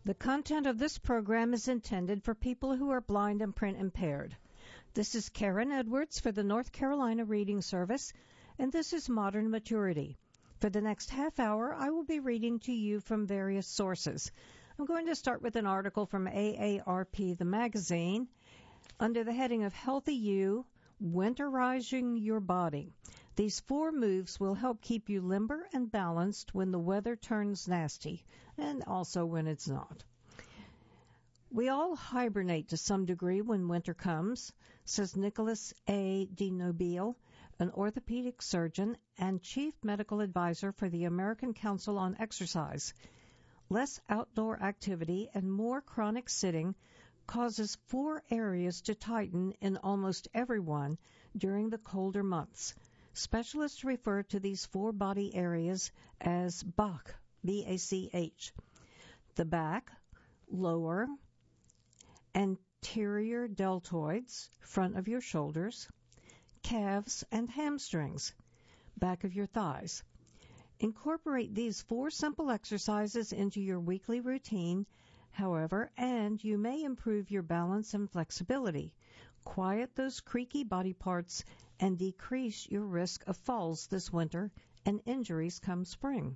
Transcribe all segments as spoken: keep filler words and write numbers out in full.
The content of this program is intended for people who are blind and print impaired. This is Karen Edwards for the North Carolina Reading Service, and this is Modern Maturity. For the next half hour, I will be reading to you from various sources. I'm going to start with an article from A A R P, the magazine, under the heading of Healthy You, Winterizing Your Body. These four moves will help keep you limber and balanced when the weather turns nasty, and also when it's not. We all hibernate to some degree when winter comes, says Nicholas A. DeNobile, an orthopedic surgeon and chief medical advisor for the American Council on Exercise. Less outdoor activity and more chronic sitting causes four areas to tighten in almost everyone during the colder months. Specialists refer to these four body areas as B A C, B A C H. The back, lower, anterior deltoids, front of your shoulders, calves and hamstrings, back of your thighs. Incorporate these four simple exercises into your weekly routine, however, and you may improve your balance and flexibility, quiet those creaky body parts, and decrease your risk of falls this winter and injuries come spring.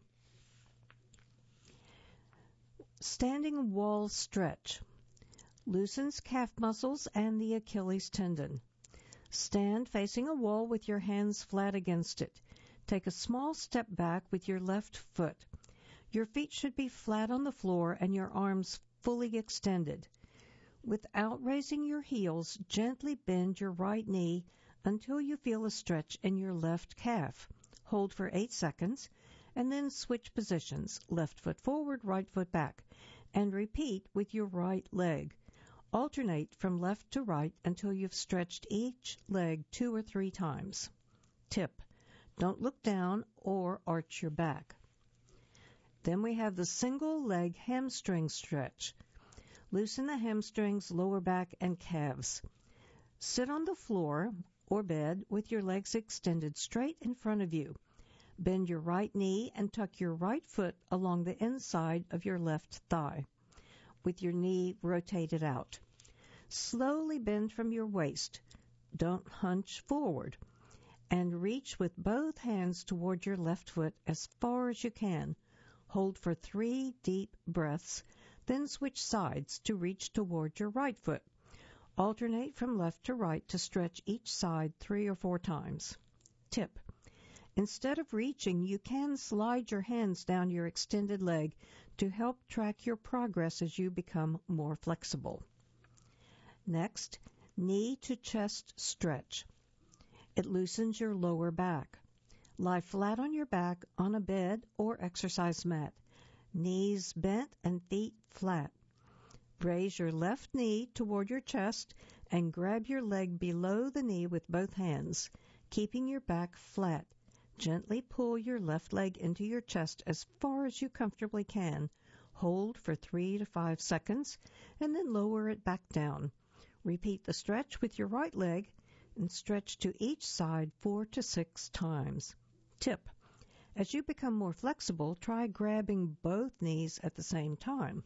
Standing wall stretch loosens calf muscles and the Achilles tendon. Stand facing a wall with your hands flat against it. Take a small step back with your left foot. Your feet should be flat on the floor and your arms fully extended. Without raising your heels, gently bend your right knee until you feel a stretch in your left calf. Hold for eight seconds, and then switch positions, left foot forward, right foot back, and repeat with your right leg. Alternate from left to right until you've stretched each leg two or three times. Tip: don't look down or arch your back. Then we have the single leg hamstring stretch. Loosen the hamstrings, lower back, and calves. Sit on the floor or bed with your legs extended straight in front of you. Bend your right knee and tuck your right foot along the inside of your left thigh, with your knee rotated out. Slowly bend from your waist. Don't hunch forward. And reach with both hands toward your left foot as far as you can. Hold for three deep breaths, then switch sides to reach toward your right foot. Alternate from left to right to stretch each side three or four times. Tip: instead of reaching, you can slide your hands down your extended leg to help track your progress as you become more flexible. Next, knee to chest stretch. It loosens your lower back. Lie flat on your back on a bed or exercise mat. Knees bent and feet flat. Raise your left knee toward your chest and grab your leg below the knee with both hands, keeping your back flat. Gently pull your left leg into your chest as far as you comfortably can. Hold for three to five seconds and then lower it back down. Repeat the stretch with your right leg and stretch to each side four to six times. Tip: as you become more flexible, try grabbing both knees at the same time.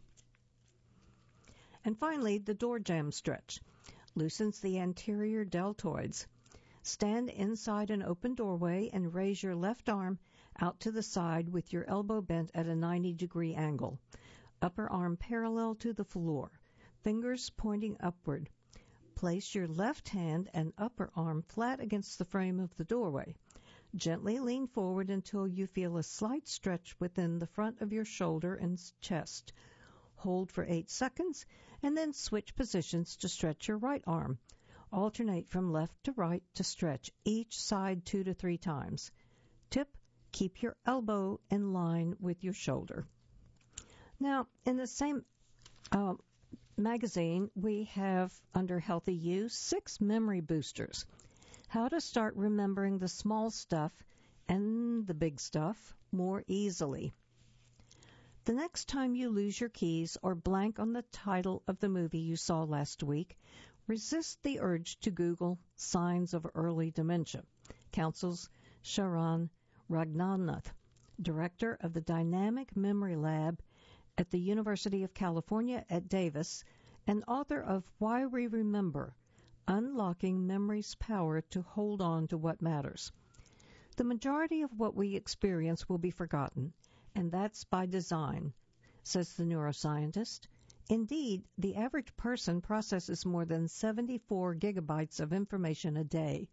And finally, the door jamb stretch loosens the anterior deltoids. Stand inside an open doorway and raise your left arm out to the side with your elbow bent at a ninety degree angle. Upper arm parallel to the floor. Fingers pointing upward. Place your left hand and upper arm flat against the frame of the doorway. Gently lean forward until you feel a slight stretch within the front of your shoulder and chest. Hold for eight seconds and then switch positions to stretch your right arm. Alternate from left to right to stretch each side two to three times. Tip: keep your elbow in line with your shoulder. Now, in the same uh, magazine, we have, under Healthy You, six memory boosters. How to start remembering the small stuff and the big stuff more easily. The next time you lose your keys or blank on the title of the movie you saw last week, resist the urge to Google signs of early dementia, counsels Sharon Ragnanath, director of the Dynamic Memory Lab at the University of California at Davis and author of Why We Remember, Unlocking Memory's Power to Hold On to What Matters. The majority of what we experience will be forgotten, and that's by design, says the neuroscientist. Indeed, the average person processes more than seventy-four gigabytes of information a day,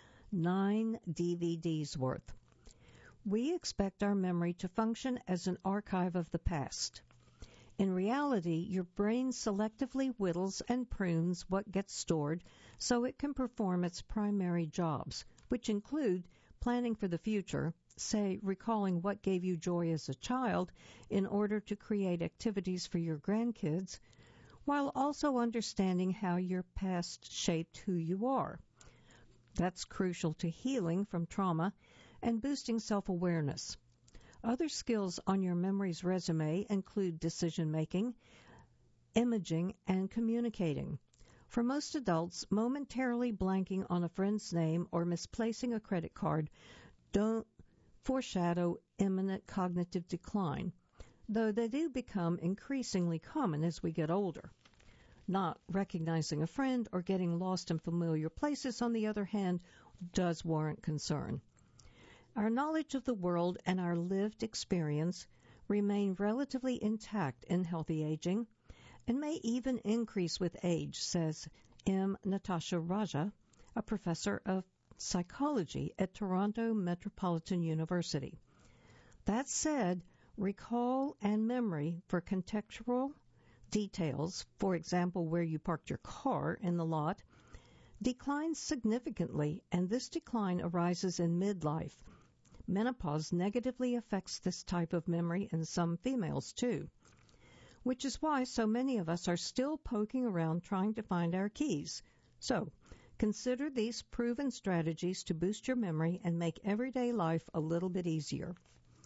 nine D V Ds worth. We expect our memory to function as an archive of the past. In reality, your brain selectively whittles and prunes what gets stored so it can perform its primary jobs, which include planning for the future, say recalling what gave you joy as a child in order to create activities for your grandkids, while also understanding how your past shaped who you are. That's crucial to healing from trauma and boosting self-awareness. Other skills on your memory's resume include decision-making, imaging, and communicating. For most adults, momentarily blanking on a friend's name or misplacing a credit card don't foreshadow imminent cognitive decline, though they do become increasingly common as we get older. Not recognizing a friend or getting lost in familiar places, on the other hand, does warrant concern. Our knowledge of the world and our lived experience remain relatively intact in healthy aging and may even increase with age, says M. Natasha Raja, a professor of psychology at Toronto Metropolitan University. That said, recall and memory for contextual details, for example, where you parked your car in the lot, declines significantly, and this decline arises in midlife. Menopause negatively affects this type of memory in some females, too, which is why so many of us are still poking around trying to find our keys. So, consider these proven strategies to boost your memory and make everyday life a little bit easier.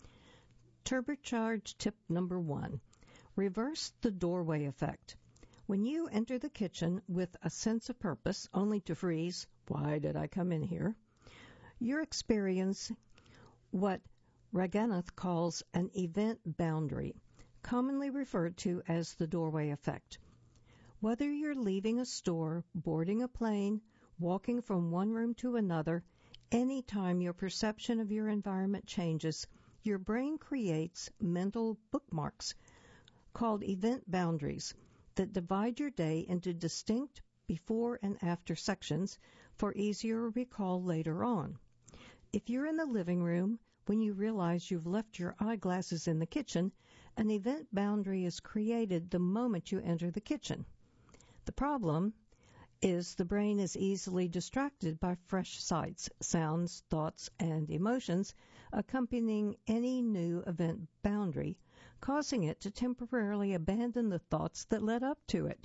Turbocharge tip number one. Reverse the doorway effect. When you enter the kitchen with a sense of purpose, only to freeze, why did I come in here? You're experiencing what Raganath calls an event boundary, commonly referred to as the doorway effect. Whether you're leaving a store, boarding a plane, walking from one room to another, any time your perception of your environment changes, your brain creates mental bookmarks called event boundaries that divide your day into distinct before and after sections for easier recall later on. If you're in the living room, when you realize you've left your eyeglasses in the kitchen, an event boundary is created the moment you enter the kitchen. The problem is the brain is easily distracted by fresh sights, sounds, thoughts, and emotions accompanying any new event boundary, causing it to temporarily abandon the thoughts that led up to it.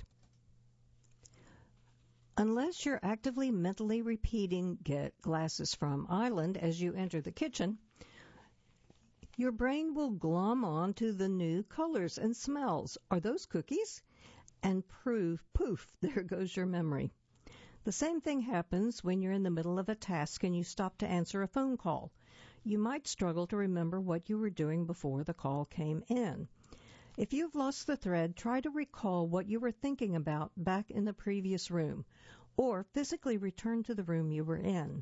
Unless you're actively mentally repeating "get glasses from Island" as you enter the kitchen, your brain will glom on to the new colors and smells. Are those cookies? And prove, poof, there goes your memory. The same thing happens when you're in the middle of a task and you stop to answer a phone call. You might struggle to remember what you were doing before the call came in. If you've lost the thread, try to recall what you were thinking about back in the previous room, or physically return to the room you were in.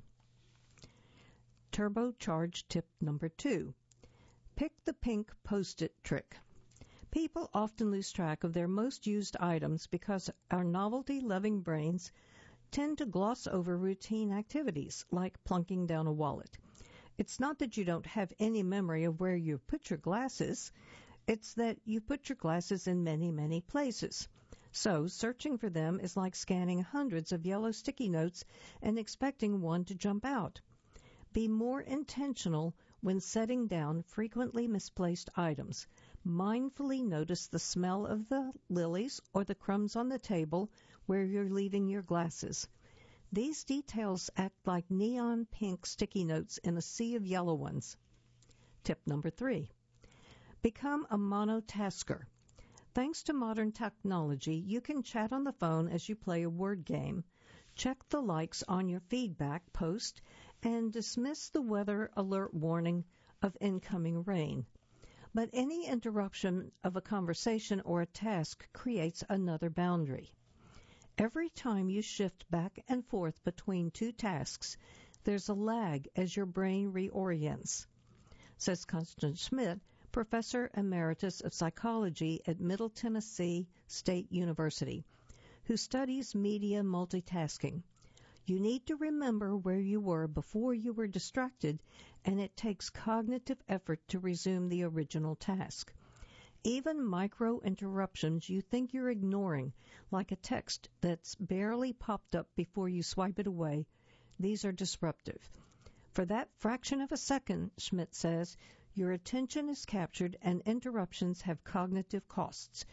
Turbocharge tip number two. Pick the pink Post-it trick. People often lose track of their most used items because our novelty-loving brains tend to gloss over routine activities like plunking down a wallet. It's not that you don't have any memory of where you put your glasses. It's that you put your glasses in many, many places. So searching for them is like scanning hundreds of yellow sticky notes and expecting one to jump out. Be more intentional when setting down frequently misplaced items. Mindfully notice the smell of the lilies or the crumbs on the table where you're leaving your glasses. These details act like neon pink sticky notes in a sea of yellow ones. Tip number three. Become a monotasker. Thanks to modern technology, you can chat on the phone as you play a word game, check the likes on your feedback post, and dismiss the weather alert warning of incoming rain. but any interruption of a conversation or a task creates another boundary. Every time you shift back and forth between two tasks, there's a lag as your brain reorients, says Constance Schmidt, Professor Emeritus of Psychology at Middle Tennessee State University, who studies media multitasking. You need to remember where you were before you were distracted, and it takes cognitive effort to resume the original task. Even micro interruptions you think you're ignoring, like a text that's barely popped up before you swipe it away, these are disruptive. For that fraction of a second, Schmidt says, your attention is captured and interruptions have cognitive costs.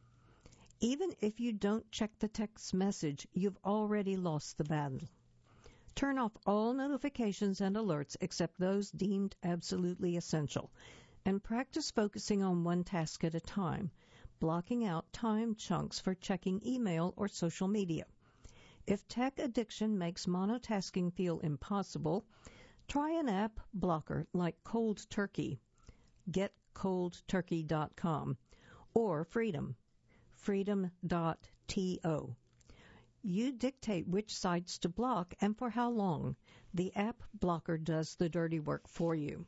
Even if you don't check the text message, you've already lost the battle. Turn off all notifications and alerts except those deemed absolutely essential, and practice focusing on one task at a time, blocking out time chunks for checking email or social media. If tech addiction makes monotasking feel impossible, try an app blocker like Cold Turkey, get cold turkey dot com, or Freedom, freedom dot to. You dictate which sites to block and for how long. The app blocker does the dirty work for you.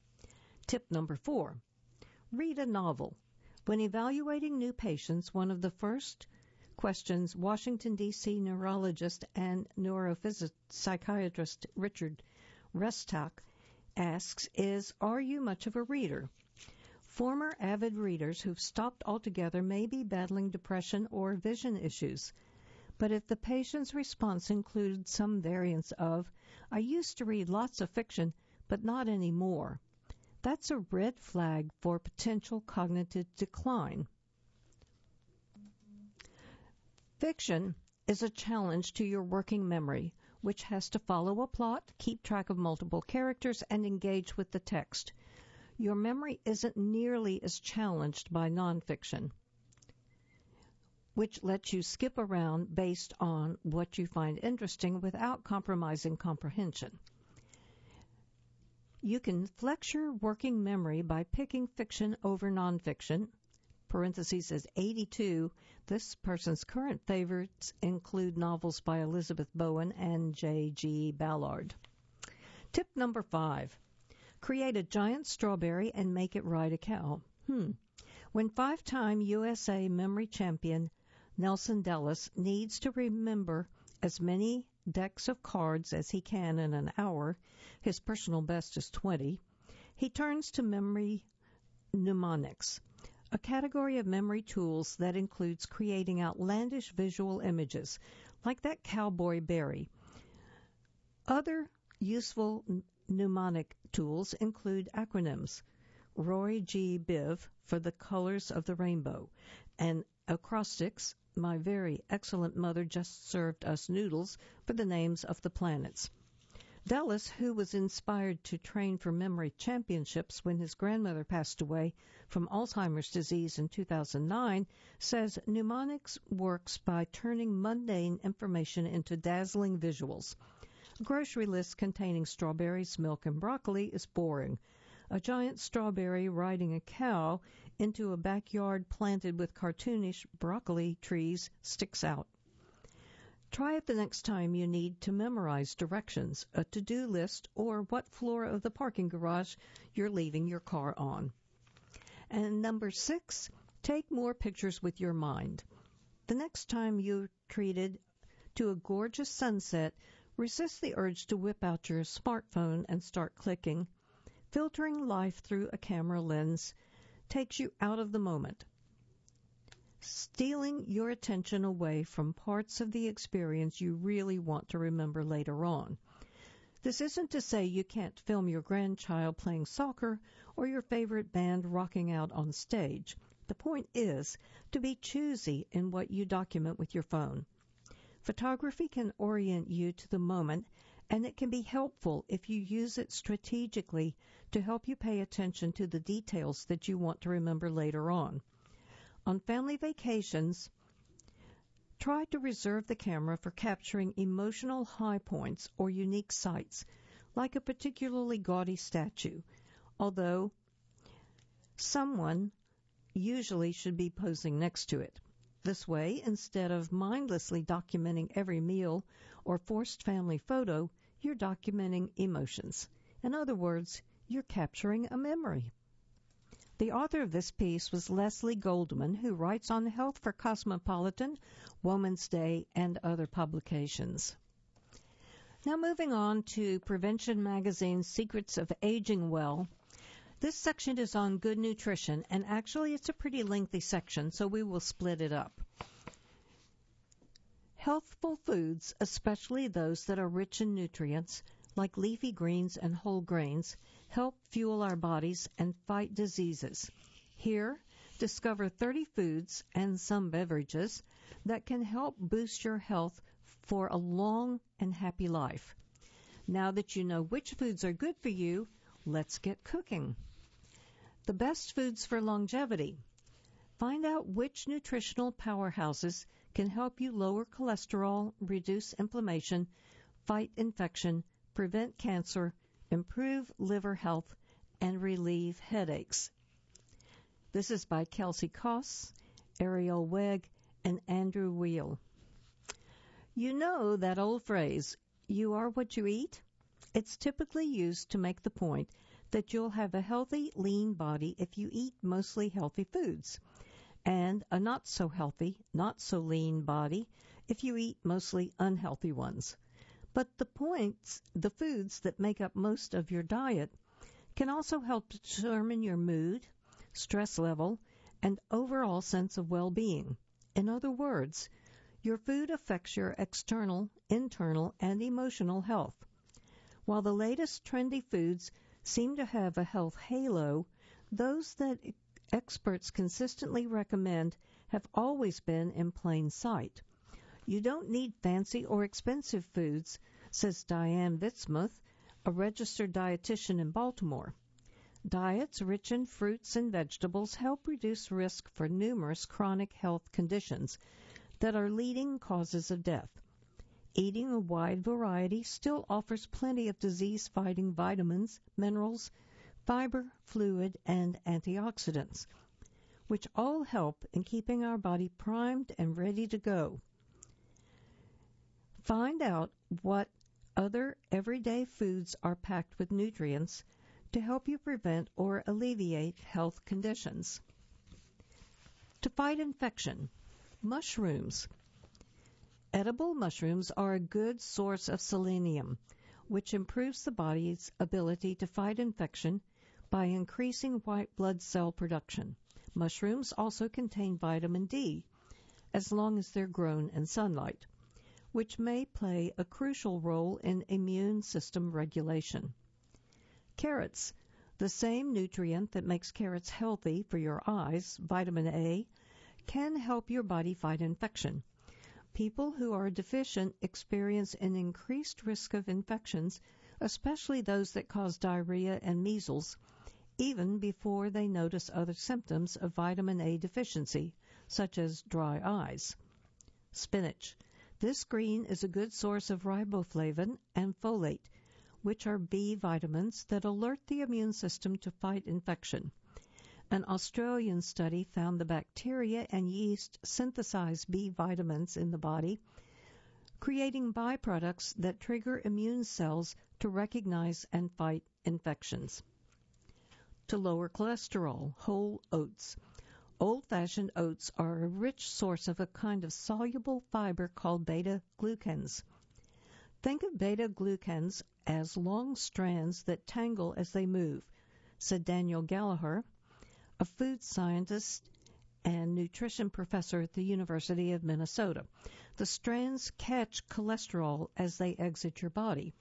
Tip number four, read a novel. When evaluating new patients, one of the first questions Washington, D C neurologist and neuropsychiatrist Richard Restak asks is, are you much of a reader? Former avid readers who've stopped altogether may be battling depression or vision issues. But if the patient's response includes some variance of, I used to read lots of fiction, but not anymore, that's a red flag for potential cognitive decline. Fiction is a challenge to your working memory, which has to follow a plot, keep track of multiple characters, and engage with the text. Your memory isn't nearly as challenged by nonfiction, which lets you skip around based on what you find interesting without compromising comprehension. You can flex your working memory by picking fiction over nonfiction. Parentheses says eighty-two. This person's current favorites include novels by Elizabeth Bowen and J G Ballard. Tip number five. Create a giant strawberry and make it ride a cow. Hmm. When five-time U S A memory champion Nelson Dellis needs to remember as many decks of cards as he can in an hour, his personal best is twenty, he turns to memory mnemonics, a category of memory tools that includes creating outlandish visual images, like that cowboy berry. Other useful mnemonic tools include acronyms, Roy G. Biv for the colors of the rainbow, and acrostics, my very excellent mother just served us noodles, for the names of the planets. Dellis, who was inspired to train for memory championships when his grandmother passed away from Alzheimer's disease in two thousand nine, says mnemonics works by turning mundane information into dazzling visuals. A grocery list containing strawberries, milk, and broccoli is boring. A giant strawberry riding a cow into a backyard planted with cartoonish broccoli trees sticks out. Try it the next time you need to memorize directions, a to-do list, or what floor of the parking garage you're leaving your car on. And number six, take more pictures with your mind. The next time you're treated to a gorgeous sunset, resist the urge to whip out your smartphone and start clicking. Filtering life through a camera lens takes you out of the moment, stealing your attention away from parts of the experience you really want to remember later on. This isn't to say you can't film your grandchild playing soccer or your favorite band rocking out on stage. The point is to be choosy in what you document with your phone. Photography can orient you to the moment, and it can be helpful if you use it strategically to help you pay attention to the details that you want to remember later on. On family vacations, try to reserve the camera for capturing emotional high points or unique sights, like a particularly gaudy statue. Although someone usually should be posing next to it. This way, instead of mindlessly documenting every meal or forced family photo, you're documenting emotions. In other words, you're capturing a memory. The author of this piece was Leslie Goldman, who writes on health for Cosmopolitan, Woman's Day, and other publications. Now moving on to Prevention Magazine's Secrets of Aging Well. This section is on good nutrition, and actually it's a pretty lengthy section, so we will split it up. Healthful foods, especially those that are rich in nutrients, like leafy greens and whole grains, help fuel our bodies and fight diseases. Here, discover thirty foods and some beverages that can help boost your health for a long and happy life. Now that you know which foods are good for you, let's get cooking. The best foods for longevity. Find out which nutritional powerhouses can help you lower cholesterol, reduce inflammation, fight infection, prevent cancer, improve liver health, and relieve headaches. This is by Kelsey Koss, Ariel Wegg, and Andrew Wheel. You know that old phrase, you are what you eat? It's typically used to make the point that you'll have a healthy, lean body if you eat mostly healthy foods, and a not-so-healthy, not-so-lean body if you eat mostly unhealthy ones. But the points, the foods that make up most of your diet can also help determine your mood, stress level, and overall sense of well-being. In other words, your food affects your external, internal, and emotional health. While the latest trendy foods seem to have a health halo, those that experts consistently recommend have always been in plain sight. You don't need fancy or expensive foods, says Diane Vitzmuth, a registered dietitian in Baltimore. Diets rich in fruits and vegetables help reduce risk for numerous chronic health conditions that are leading causes of death. Eating a wide variety still offers plenty of disease-fighting vitamins, minerals, fiber, fluid, and antioxidants, which all help in keeping our body primed and ready to go. Find out what other everyday foods are packed with nutrients to help you prevent or alleviate health conditions. To fight infection, mushrooms. Edible mushrooms are a good source of selenium, which improves the body's ability to fight infection by increasing white blood cell production. Mushrooms also contain vitamin D, as long as they're grown in sunlight, which may play a crucial role in immune system regulation. Carrots, the same nutrient that makes carrots healthy for your eyes, vitamin A, can help your body fight infection. People who are deficient experience an increased risk of infections, especially those that cause diarrhea and measles, even before they notice other symptoms of vitamin A deficiency, such as dry eyes. Spinach. This green is a good source of riboflavin and folate, which are B vitamins that alert the immune system to fight infection. An Australian study found the bacteria and yeast synthesize B vitamins in the body, creating byproducts that trigger immune cells to recognize and fight infections. To lower cholesterol, whole oats. Old-fashioned oats are a rich source of a kind of soluble fiber called beta-glucans. Think of beta-glucans as long strands that tangle as they move, said Daniel Gallagher, a food scientist and nutrition professor at the University of Minnesota. The strands catch cholesterol as they exit your body.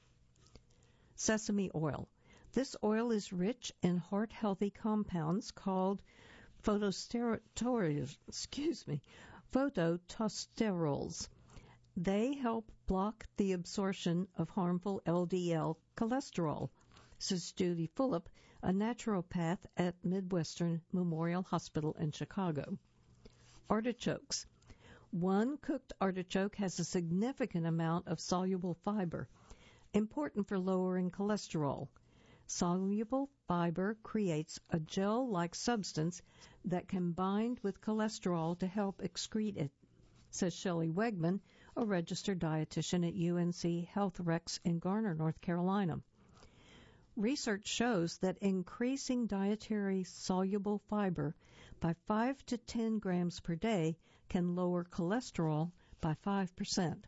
Sesame oil. This oil is rich in heart-healthy compounds called photosterols, excuse me, phototosterols. They help block the absorption of harmful L D L cholesterol, says Judy Fulop, a naturopath at Midwestern Memorial Hospital in Chicago. Artichokes. One cooked artichoke has a significant amount of soluble fiber, important for lowering cholesterol. Soluble fiber creates a gel-like substance that can bind with cholesterol to help excrete it, says Shelley Wegman, a registered dietitian at U N C Health Rex in Garner, North Carolina. Research shows that increasing dietary soluble fiber by five to ten grams per day can lower cholesterol by five percent.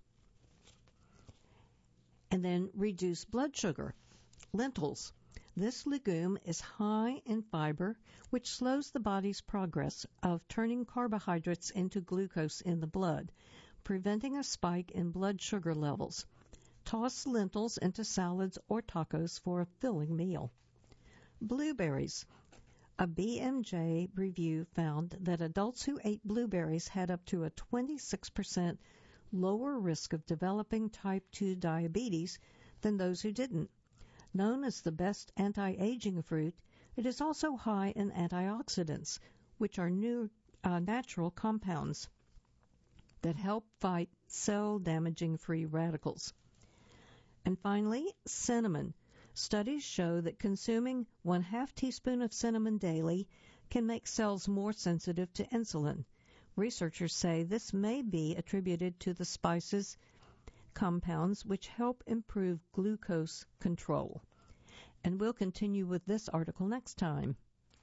And then reduce blood sugar. Lentils. This legume is high in fiber, which slows the body's progress of turning carbohydrates into glucose in the blood, preventing a spike in blood sugar levels. Toss lentils into salads or tacos for a filling meal. Blueberries. A B M J review found that adults who ate blueberries had up to a twenty-six percent lower risk of developing type two diabetes than those who didn't. Known as the best anti-aging fruit, it is also high in antioxidants, which are new uh, natural compounds that help fight cell-damaging free radicals. And finally, cinnamon. Studies show that consuming one half teaspoon of cinnamon daily can make cells more sensitive to insulin. Researchers say this may be attributed to the spice's compounds which help improve glucose control. And we'll continue with this article next time.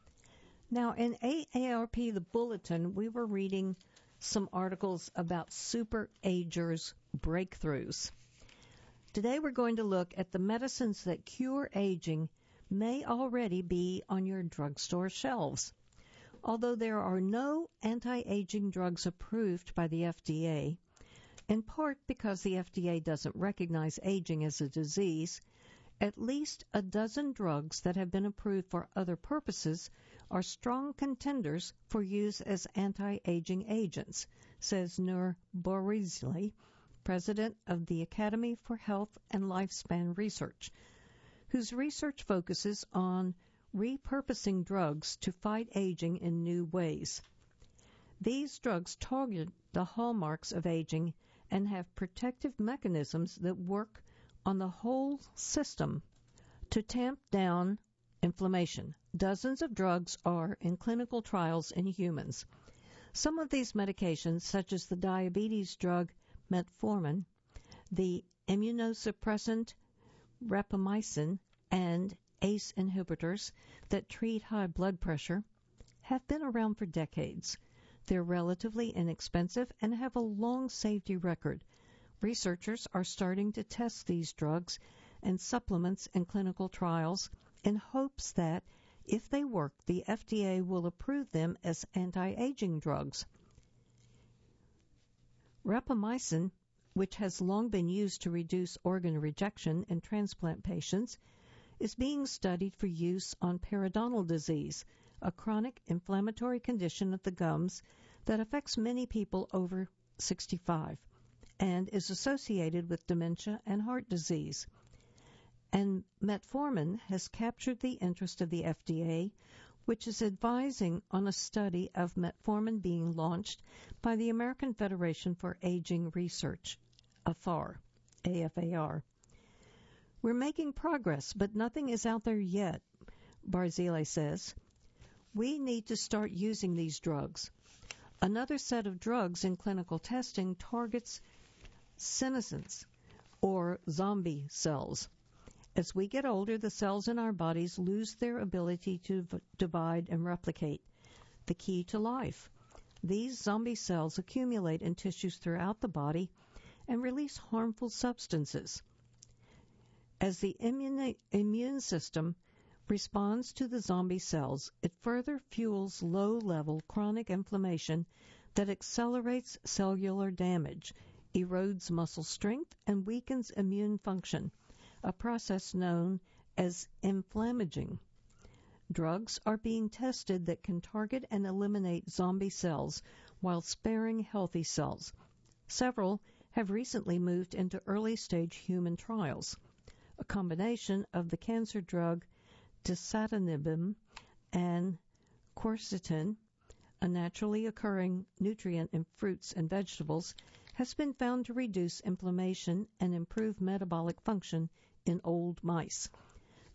Now, in A A R P, the bulletin, we were reading some articles about super agers' breakthroughs. Today we're going to look at the medicines that cure aging may already be on your drugstore shelves. Although there are no anti-aging drugs approved by the F D A, in part because the F D A doesn't recognize aging as a disease, at least a dozen drugs that have been approved for other purposes are strong contenders for use as anti-aging agents, says Nur Borizli, president of the Academy for Health and Lifespan Research, whose research focuses on repurposing drugs to fight aging in new ways. These drugs target the hallmarks of aging and have protective mechanisms that work on the whole system to tamp down inflammation. Dozens of drugs are in clinical trials in humans. Some of these medications, such as the diabetes drug metformin, the immunosuppressant rapamycin, and A C E inhibitors that treat high blood pressure, have been around for decades. They're relatively inexpensive and have a long safety record. Researchers are starting to test these drugs and supplements in clinical trials in hopes that, if they work, the F D A will approve them as anti-aging drugs. Rapamycin, which has long been used to reduce organ rejection in transplant patients, is being studied for use on periodontal disease, a chronic inflammatory condition of the gums that affects many people over sixty-five and is associated with dementia and heart disease. And metformin has captured the interest of the F D A, which is advising on a study of metformin being launched by the American Federation for Aging Research, A F A R, A F A R. We're making progress, but nothing is out there yet, Barzilay says. We need to start using these drugs. Another set of drugs in clinical testing targets senescence, or zombie cells. As we get older, the cells in our bodies lose their ability to v- divide and replicate, the key to life. These zombie cells accumulate in tissues throughout the body and release harmful substances. As the immune, immune system responds to the zombie cells, it further fuels low-level chronic inflammation that accelerates cellular damage, erodes muscle strength, and weakens immune function, a process known as inflammaging. Drugs are being tested that can target and eliminate zombie cells while sparing healthy cells. Several have recently moved into early-stage human trials. A combination of the cancer drug dasatinib and quercetin, a naturally occurring nutrient in fruits and vegetables, has been found to reduce inflammation and improve metabolic function in old mice.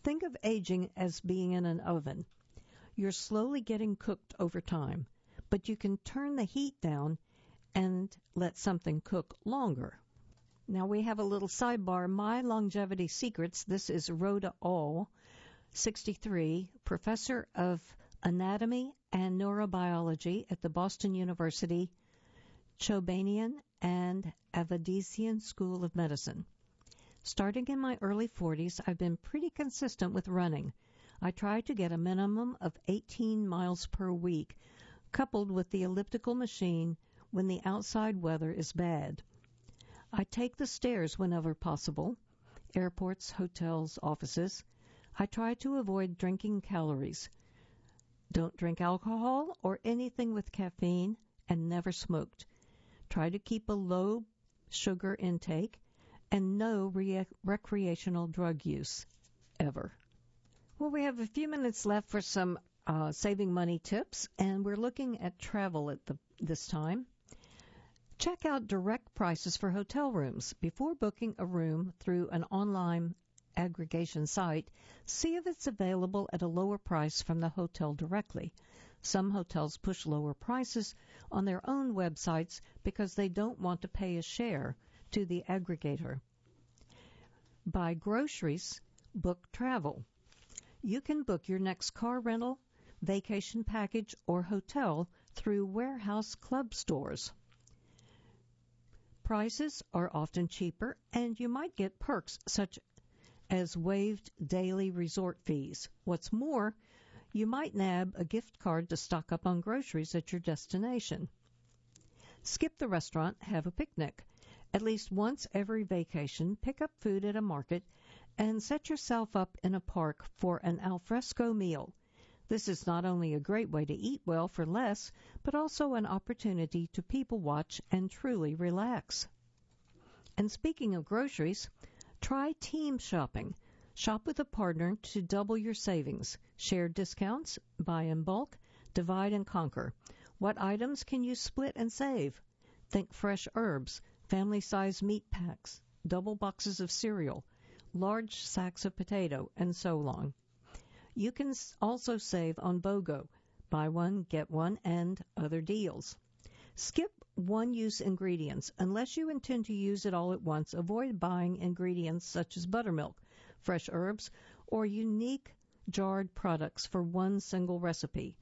Think of aging as being in an oven. You're slowly getting cooked over time, but you can turn the heat down and let something cook longer. Now we have a little sidebar, My Longevity Secrets. This is Rhoda All, sixty-three, professor of anatomy and neurobiology at the Boston University Chobanian and Avedisian School of Medicine. Starting in my early forties, I've been pretty consistent with running. I try to get a minimum of eighteen miles per week, coupled with the elliptical machine when the outside weather is bad. I take the stairs whenever possible, airports, hotels, offices. I try to avoid drinking calories. Don't drink alcohol or anything with caffeine, and never smoked. Try to keep a low sugar intake and no re- recreational drug use, ever. Well, we have a few minutes left for some uh, saving money tips, and we're looking at travel at the, this time. Check out direct prices for hotel rooms. Before booking a room through an online aggregation site, see if it's available at a lower price from the hotel directly. Some hotels push lower prices on their own websites because they don't want to pay a share to the aggregator. Buy groceries, book travel. You can book your next car rental, vacation package, or hotel through warehouse club stores. Prices are often cheaper, and you might get perks such as waived daily resort fees. What's more, you might nab a gift card to stock up on groceries at your destination. Skip the restaurant, have a picnic. At least once every vacation, pick up food at a market and set yourself up in a park for an alfresco meal. This is not only a great way to eat well for less, but also an opportunity to people watch and truly relax. And speaking of groceries, try team shopping. Shop with a partner to double your savings. Share discounts, buy in bulk, divide and conquer. What items can you split and save? Think fresh herbs, family-size meat packs, double boxes of cereal, large sacks of potato, and so on. You can also save on BOGO, buy one, get one, and other deals. Skip one-use ingredients. Unless you intend to use it all at once, avoid buying ingredients such as buttermilk, fresh herbs, or unique jarred products for one single recipe.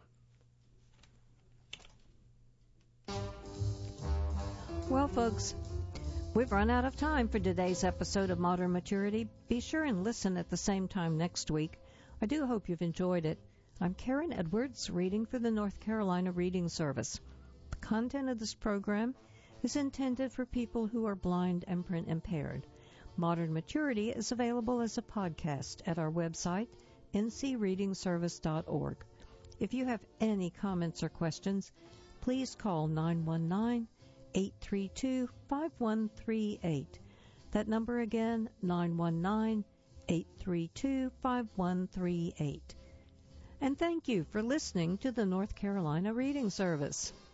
Well, folks, we've run out of time for today's episode of Modern Maturity. Be sure and listen at the same time next week. I do hope you've enjoyed it. I'm Karen Edwards, reading for the North Carolina Reading Service. The content of this program is intended for people who are blind and print impaired. Modern Maturity is available as a podcast at our website, n c reading service dot org. If you have any comments or questions, please call nine one nine, eight three two, five one three eight. That number again, nine one nine, eight three two, five one three eight. And thank you for listening to the North Carolina Reading Service.